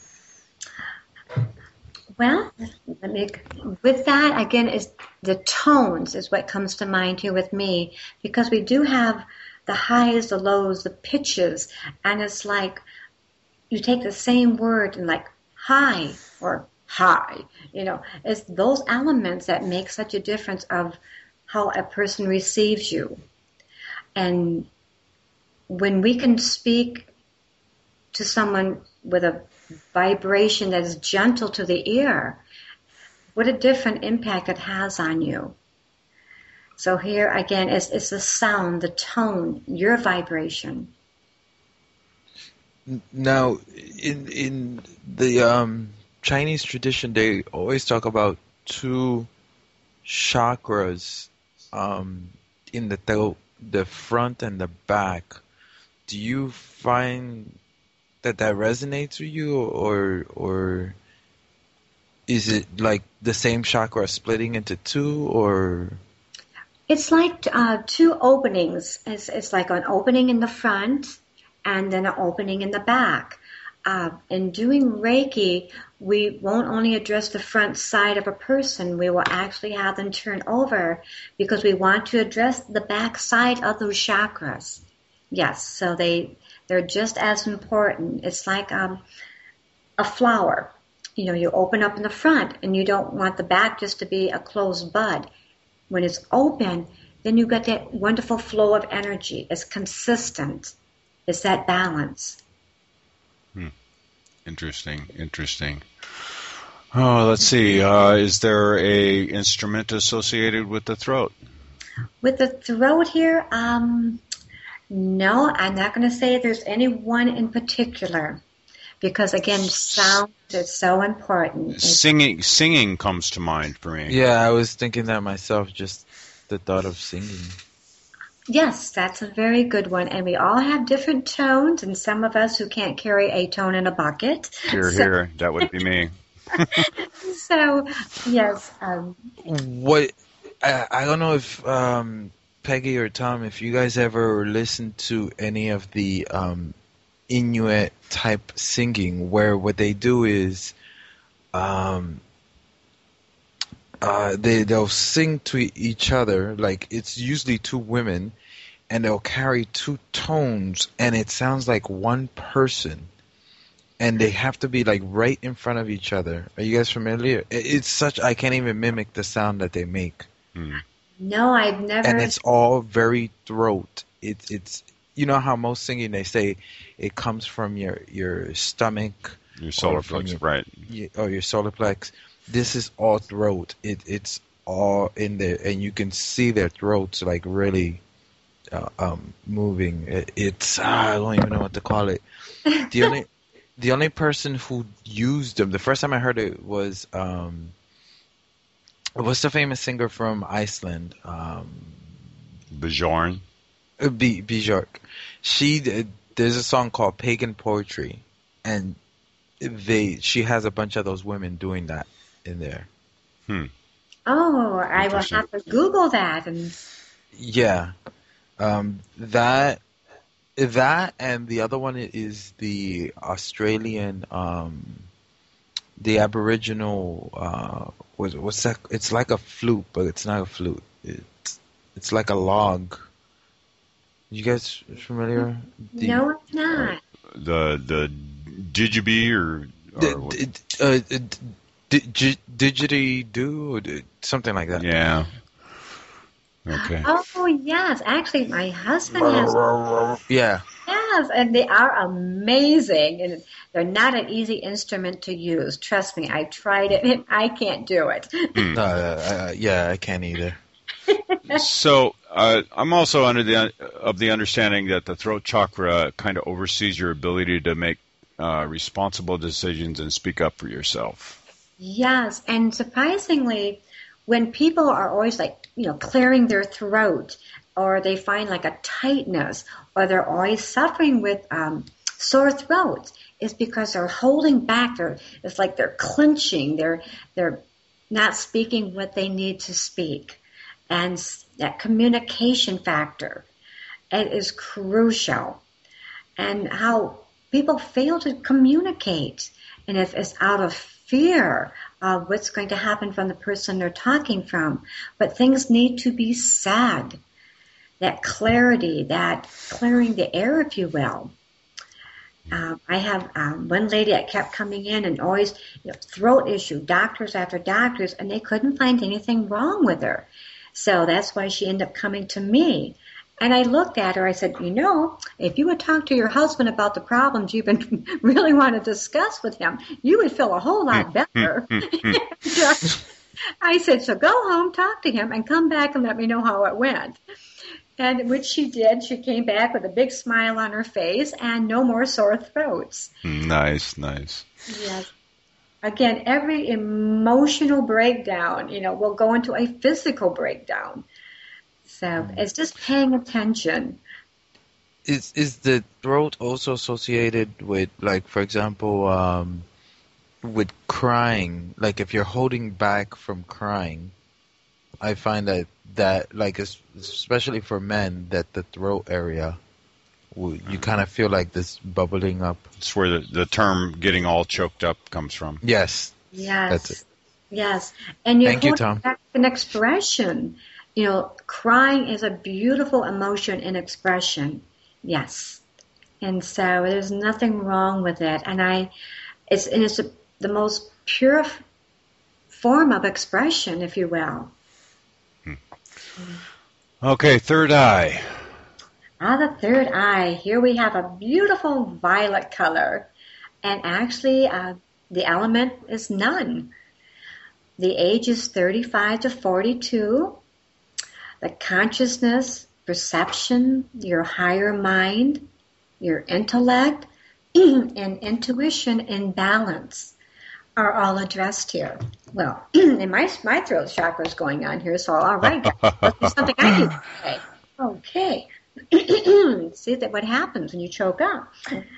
Well, let me, with that, again, is the tones is what comes to mind here with me, because we do have the highs, the lows, the pitches, and it's like you take the same word and like high or high, you know, it's those elements that make such a difference of how a person receives you. And when we can speak to someone with a vibration that is gentle to the ear, what a different impact it has on you. So here again, it's, it's the sound, the tone, your vibration. Now, in in the um, Chinese tradition, they always talk about two chakras um, in the throat, the front and the back. Do you find that that resonates with you, or or is it like the same chakra splitting into two, or? It's like uh, two openings. It's, it's like an opening in the front and then an opening in the back. Uh, in doing Reiki, we won't only address the front side of a person, we will actually have them turn over because we want to address the back side of those chakras. Yes, so they, they're just as important. It's like um, a flower. You know, you open up in the front and you don't want the back just to be a closed bud. When it's open, then you get that wonderful flow of energy. It's consistent. It's that balance. Hmm. Interesting, interesting. Oh, let's see. Uh, is there a instrument associated with the throat? With the throat here, um, no, I'm not going to say there's any one in particular, because again, sound is so important. Singing, singing comes to mind for me. Yeah, I was thinking that myself, just the thought of singing. Yes, that's a very good one. And we all have different tones, and some of us who can't carry a tone in a bucket. Here, so, here, that would be me. So, yes. Um, What I, I don't know if um, Peggy or Tom, if you guys ever listened to any of the um, Inuit type singing, where what they do is um, uh, they they'll sing to each other, like it's usually two women, and they'll carry two tones, and it sounds like one person. And they have to be like right in front of each other. Are you guys familiar? It- It's such I can't even mimic the sound that they make, Hmm. no, I've never. and it's all very throat. It's it's you know how most singing they say it comes from your your stomach Your solar or from flux, your, right? y- or your solar plex. This is all throat. It it's all in there, and you can see their throats like really uh, um moving. It, it's ah, I don't even know what to call it. The only the only person who used them, the first time I heard it was um, what's the famous singer from Iceland? Um, Bjorn. uh, B Björk. She did, there's a song called Pagan Poetry, and they she has a bunch of those women doing that in there. Hmm. Oh, I will Interesting. have to Google that. And Yeah, um, that that and the other one is the Australian, um, the Aboriginal. Uh, what, what's that? It's like a flute, but it's not a flute. It's it's like a log. You guys familiar? The, no, it's not. The the Djibouti or, the, or what- the, uh, d- d- didgeridoo, or d- something like that. yeah. Okay. Oh, yes. Actually, my husband has. Yeah. Yes, and they are amazing, and they're not an easy instrument to use. Trust me, I tried it, and I can't do it. Hmm. No, uh, uh, yeah, I can't either. So uh, I'm also under the of the understanding that the throat chakra kind of oversees your ability to make uh, responsible decisions and speak up for yourself. Yes, and surprisingly, when people are always like, you know, clearing their throat, or they find like a tightness, or they're always suffering with um, sore throats, it's because they're holding back. They're, it's like they're clenching. They're they're not speaking what they need to speak, and s- that communication factor, it is crucial. And how people fail to communicate, and if it's out of fear of what's going to happen from the person they're talking from, but things need to be said. That clarity, that clearing the air, if you will. Um, I have um, one lady that kept coming in and always, you know, throat issue, doctors after doctors, and they couldn't find anything wrong with her. So that's why she ended up coming to me. And I looked at her, I said, you know, if you would talk to your husband about the problems you've been really want to discuss with him, you would feel a whole lot better. I said, so go home, talk to him, and come back and let me know how it went. And which she did. She came back with a big smile on her face and no more sore throats. Nice, nice. Yes. Again, every emotional breakdown, you know, will go into a physical breakdown. So it's just paying attention. Is is the throat also associated with, like, for example, um, with crying? Like, if you're holding back from crying, I find that that like es- especially for men, that the throat area, w- you kind of feel like this bubbling up. It's where the, the term getting all choked up comes from. Yes, Yes. that's it. Yes. And you're Thank you, holding Tom. back an expression. You know, crying is a beautiful emotion and expression. Yes. And so there's nothing wrong with it. And I, it's, and it's a, the most pure f- form of expression, if you will. Okay, third eye. Ah, the third eye. Here we have a beautiful violet color. And actually, uh, the element is none. The age is thirty-five to forty-two. The consciousness, perception, your higher mind, your intellect, and intuition and balance are all addressed here. Well, and my my throat chakra is going on here, so all right, guys, let's do something I need to say. Okay. See that what happens when you choke up.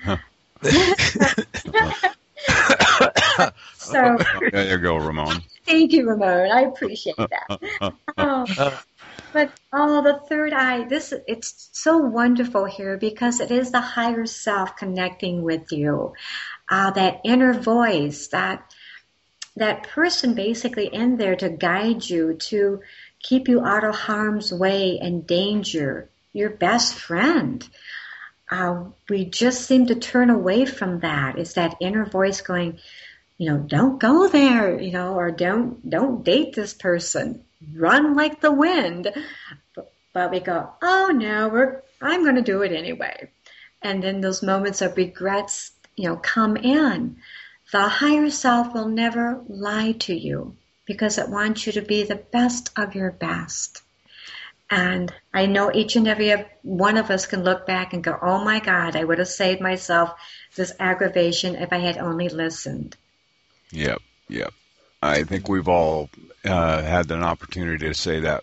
So there you go, Ramon. Thank you, Ramon. I appreciate that. Oh, but oh, the third eye. This it's so wonderful here because it is the higher self connecting with you. Uh, that inner voice, that that person basically in there to guide you, to keep you out of harm's way and danger. Your best friend. Uh, we just seem to turn away from that. It's that inner voice going, you know, don't go there, you know, or don't don't date this person. Run like the wind. But, but we go, oh no, we're I'm going to do it anyway. And then those moments of regrets, you know, come in. The higher self will never lie to you because it wants you to be the best of your best. And I know each and every one of us can look back and go, oh my God, I would have saved myself this aggravation if I had only listened. Yep, yep. I think we've all uh, had an opportunity to say that.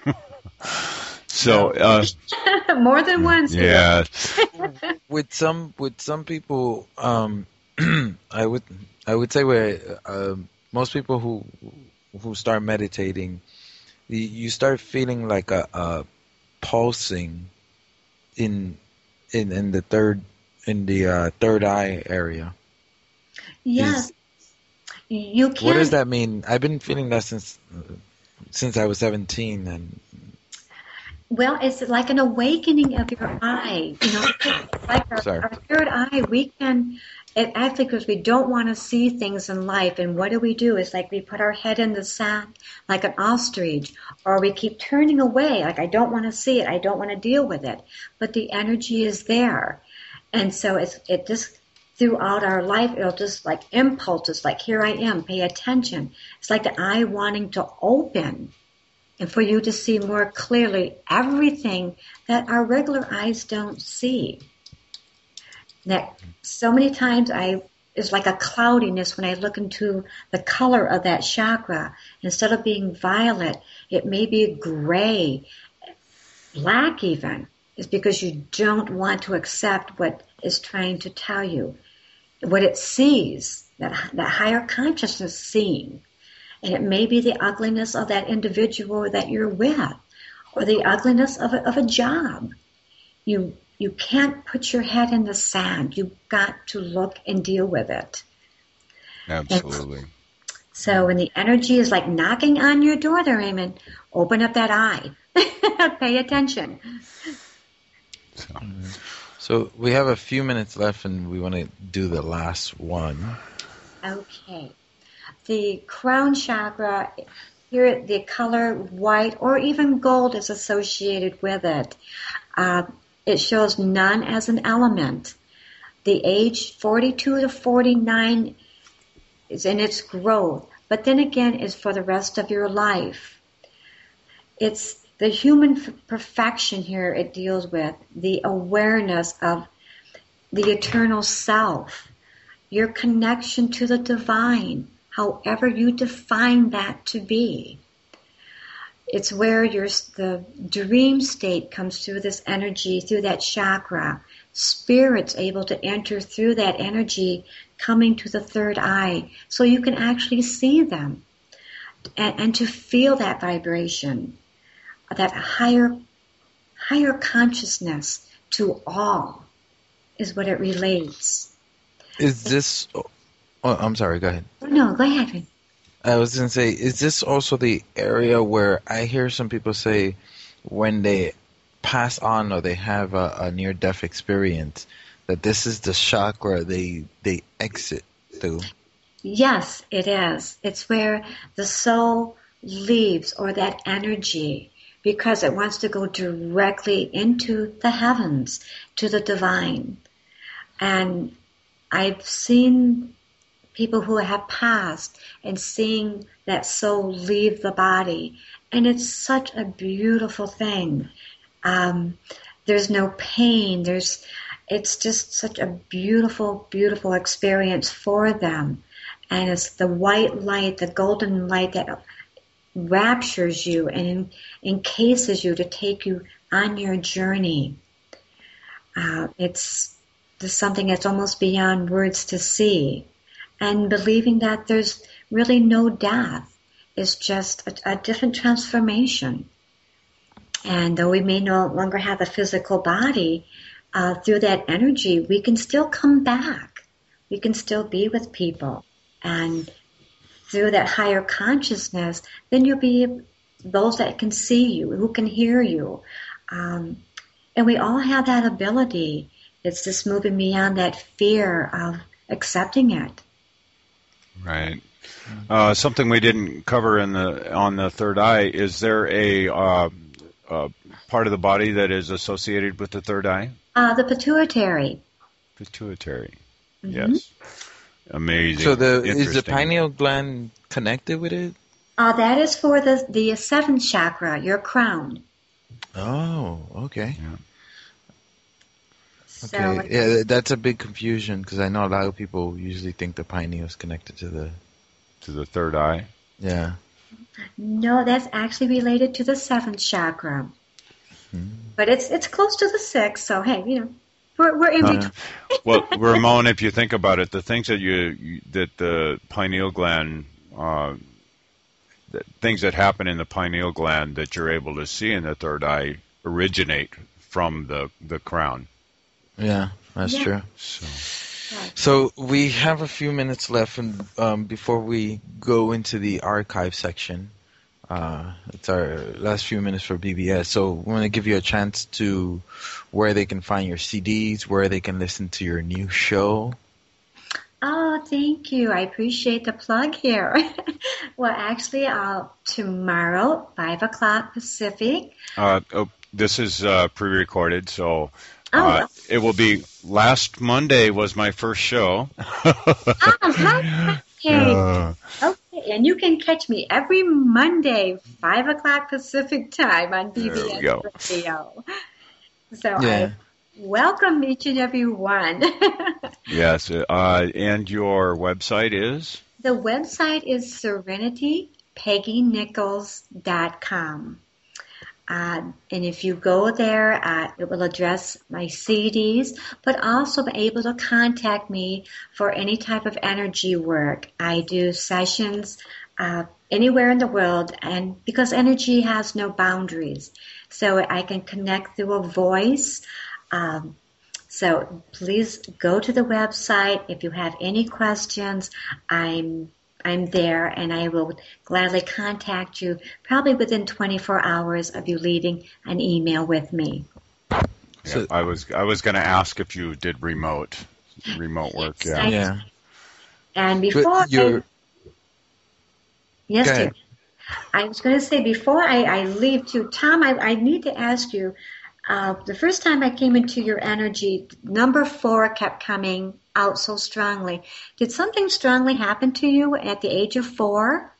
So uh, more than once. Yeah. with some with some people, um, I would I would say where uh, most people who who start meditating, you start feeling like a, a pulsing in in in the third in the uh, third eye area. Yes. Is, you can. What does that mean? I've been feeling that since since I was seventeen, and well, it's like an awakening of your eye. You know, like our, our third eye. We can. It actually, because we don't want to see things in life, and what do we do? It's like we put our head in the sand like an ostrich, or we keep turning away, like I don't want to see it, I don't want to deal with it. But the energy is there, and so it's it just throughout our life, it'll just like impulses, like here I am, pay attention. It's like the eye wanting to open, and for you to see more clearly everything that our regular eyes don't see. That so many times I it's like a cloudiness when I look into the color of that chakra. Instead of being violet, it may be gray, black even. It's because you don't want to accept what is trying to tell you, what it sees, that that higher consciousness seeing. And it may be the ugliness of that individual that you're with, or the ugliness of a, of a job. You You can't put your head in the sand. You've got to look and deal with it. Absolutely. And so when the energy is like knocking on your door there, Raymond, open up that eye. Pay attention. So. so we have a few minutes left, and we want to do the last one. Okay. The crown chakra, here the color white or even gold is associated with it. Uh, It shows none as an element. The age forty-two to forty-nine is in its growth, but then again is for the rest of your life. It's the human perfection here it deals with, the awareness of the eternal self, your connection to the divine, however you define that to be. It's where your the dream state comes through this energy, through that chakra. Spirit's able to enter through that energy, coming to the third eye, so you can actually see them, and, and to feel that vibration, that higher, higher consciousness to all, is what it relates. Is this? Oh, I'm sorry. Go ahead. No, go ahead. I was going to say, is this also the area where I hear some people say when they pass on or they have a, a near-death experience, that this is the chakra they they exit through? Yes, it is. It's where the soul leaves, or that energy, because it wants to go directly into the heavens, to the divine. And I've seen people who have passed and seeing that soul leave the body. And it's such a beautiful thing. Um, there's no pain. There's, it's just such a beautiful, beautiful experience for them. And it's the white light, the golden light that raptures you and encases you to take you on your journey. Uh, it's just something that's almost beyond words to see. And believing that there's really no death is just a, a different transformation. And though we may no longer have a physical body, uh, through that energy, we can still come back. We can still be with people. And through that higher consciousness, then you'll be those that can see you, who can hear you. Um, and we all have that ability. It's just moving beyond that fear of accepting it. Right. Uh, something we didn't cover in the on the third eye, is there a uh, uh, part of the body that is associated with the third eye? Uh, the pituitary. Pituitary. Mm-hmm. Yes. Amazing. So the is the Interesting. pineal gland connected with it? Uh, that is for the, the seventh chakra, your crown. Oh, okay. Yeah. So, Okay, yeah, that's a big confusion because I know a lot of people usually think the pineal is connected to the, To the third eye. yeah. no, that's actually related to the seventh chakra. Hmm. But it's it's close to the sixth, so hey, you know, we're, we're in Uh, between. well, Ramon, if you think about it, the things that you, you that the pineal gland, uh, the things that happen in the pineal gland that you're able to see in the third eye originate from the the crown. Yeah, that's Yeah. true. So, Right. So we have a few minutes left and, um, before we go into the archive section. Uh, it's our last few minutes for B B S. So we want to give you a chance to where they can find your C Ds, where they can listen to your new show. Oh, thank you. I appreciate the plug here. Well, actually, uh, tomorrow, five o'clock Pacific. uh, oh, this is uh, pre-recorded, so Oh, uh, it will be. Last Monday was my first show. oh, hi. Okay. Uh, Okay, and you can catch me every Monday, five o'clock Pacific time on B B There we S go. Radio. So Yeah. I welcome each and every one. yes, uh, and your website is? The website is serenity peggy nichols dot com. Uh, and if you go there, uh, it will address my C Ds, but also be able to contact me for any type of energy work. I do sessions uh, anywhere in the world, and because energy has no boundaries, so I can connect through a voice. Um, so please go to the website. If you have any questions, I'm I'm there, and I will gladly contact you probably within twenty-four hours of you leaving an email with me. So- Yeah, I was I was going to ask if you did remote remote work. Yes, Yeah. I- Yeah. And before But you're, I, yes, Go dear. ahead. I was going to say before I, I leave too, Tom, I, I need to ask you, uh, the first time I came into your energy, number four kept coming out so strongly. Did something strongly happen to you at the age of four?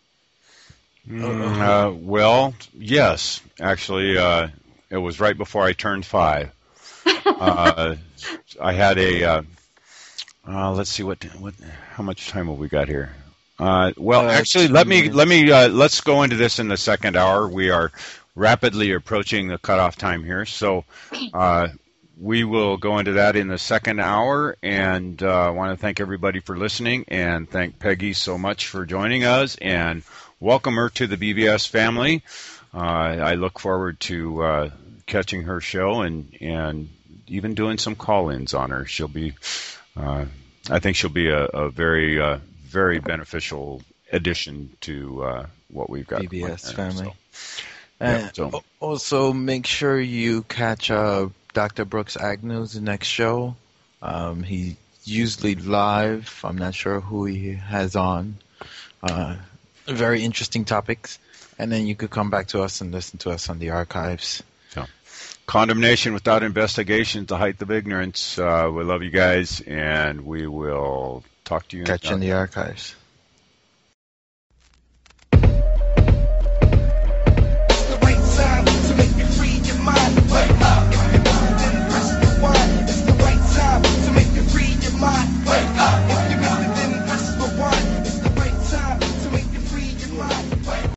Mm, uh, well, yes, actually, uh, it was right before I turned five. uh, I had a. Uh, uh, let's see what what how much time have we got here? Uh, well, Uh, actually, two let me minutes. let me uh, let's go into this in the second hour. We are rapidly approaching the cutoff time here, so uh, we will go into that in the second hour. And uh, I want to thank everybody for listening, and thank Peggy so much for joining us, and welcome her to the B B S family. Uh, I look forward to uh, catching her show and and even doing some call-ins on her. She'll be, uh, I think she'll be a, a very uh, very beneficial addition to uh, what we've got. B B S going there. family. So, And yeah, so- al- also make sure you catch uh, Doctor Brooks Agnew's next show. Um, he's usually live. I'm not sure who he has on. Uh, very interesting topics. And then you could come back to us and listen to us on the archives. Condemnation without investigation is the height of ignorance. Uh, we love you guys, and we will talk to you. Catch you in the archives.